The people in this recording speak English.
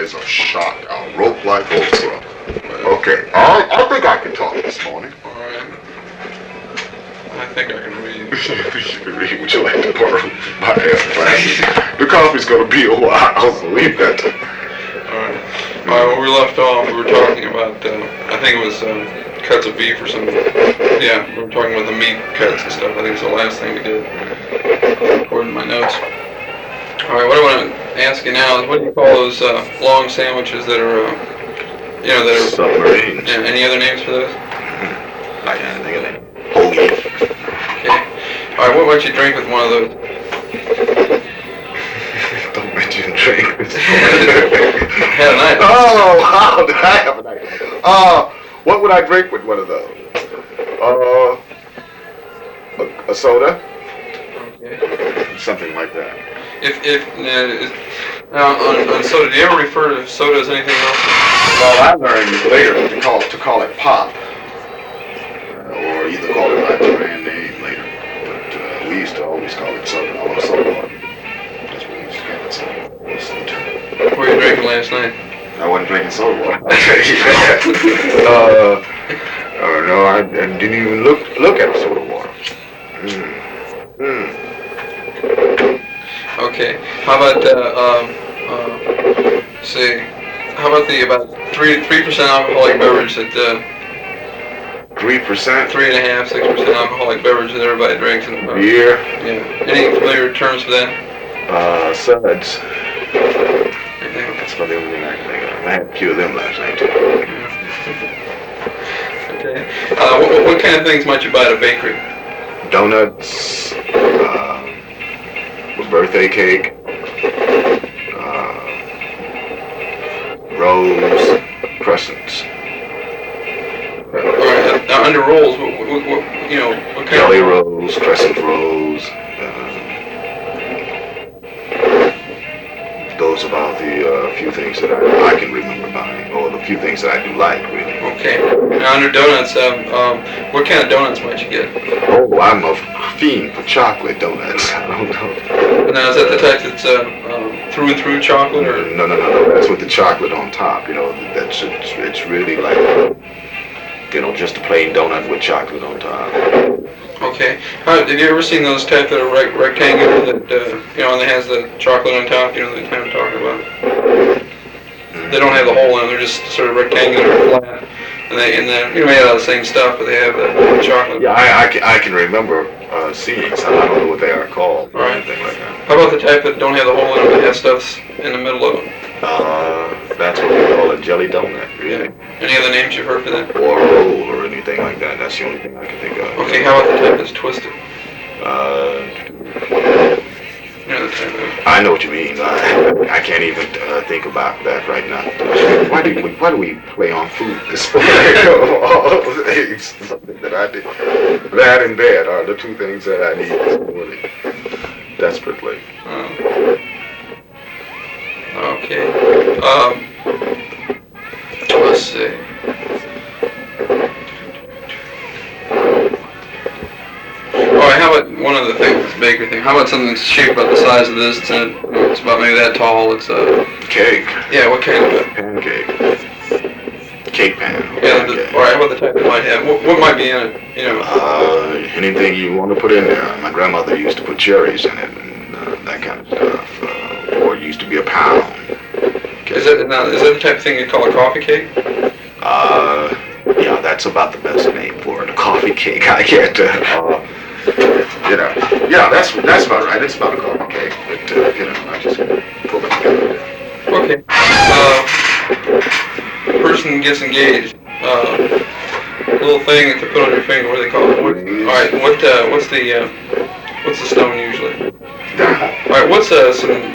guys are shocked. I'll rope like Oprah. Okay, I think I can talk this morning. Alright. I think I can read. Would you like to borrow my glass? The coffee's gonna be a while. I'll leave that. Alright. Alright, when we left off, we were talking about, I think it was cuts of beef or something. Yeah, we were talking about the meat cuts and stuff. I think it's the last thing we did, according to my notes. Alright, what I want to ask you now is, what do you call those long sandwiches that are, that are... Submarines. Yeah, any other names for those? I can't think of it. Hoagie. Okay. Alright, what might you drink with one of those? Don't mention drink. Had a night. Oh, how did I have a night? What would I drink with one of those? A soda? Okay. Something like that. On soda, do you ever refer to soda as anything else? Well, I learned later to call it pop. Or either call it by its brand name later. But we used to always call it soda. I want soda water. That's what we used to call it. So, what's the term? What were you drinking last night? I wasn't drinking soda water. I'll tell you that. No, I didn't even look at the soda water. Okay. How about how about the about 3% alcoholic beverage that 3%? 3.5%, 6% alcoholic beverage that everybody drinks in the Beer? Yeah. Any familiar terms for that? Suds. That's about the only thing I can think of. I had a few of them last night too. Okay. What kind of things might you buy at a bakery? Donuts, birthday cake, rolls, crescents. Alright, now under rolls, what kind Jelly of rolls, crescent rolls. Those about the few things that I can remember buying, or the few things that I do like, really. Okay. Now under donuts, what kind of donuts might you get? Oh, I'm a fiend for chocolate donuts. I don't know. Now is that the type that's through and through chocolate, or? No. That's with the chocolate on top. It's really like, just a plain donut with chocolate on top. Okay. Have you ever seen those type that are rectangular that and it has the chocolate on top? You know the kind I'm talking about. They don't have the hole in them. They're just sort of rectangular, flat, and they're made out of the same stuff, but they have the chocolate. Yeah, I can remember seeing some. I don't know what they are called or anything like that. How about the type that don't have the hole in them, but has stuff in the middle of them? That's what we call a jelly donut, really. Yeah. Any other names you've heard for that? Or a roll or anything like that. That's the only thing I can think of. Okay, how about the type that's twisted? The type that... I know what you mean. I can't even think about that right now. Why do we play on food this way? All things, something that I did. That and bed are the two things that I need this morning, desperately. Okay. Let's see. Alright, how about one other thing, this bakery thing? How about something that's shaped about the size of this? It's about maybe that tall. It's a cake. Yeah, what kind of pancake? Cake pan. Yeah. Alright, how about the type it might have? What might be in it? Anything you want to put in there. My grandmother used to put cherries in it and that kind of stuff. Or it used to be a pound. Okay. Is that the type of thing you call a coffee cake? Yeah, that's about the best name for it. A coffee cake. I can't. Yeah, that's about right. It's about a coffee cake, but I just pull it together. Okay. Person gets engaged. Little thing that they put on your finger. What do they call it? Alright. What's the stone usually? Alright. What's some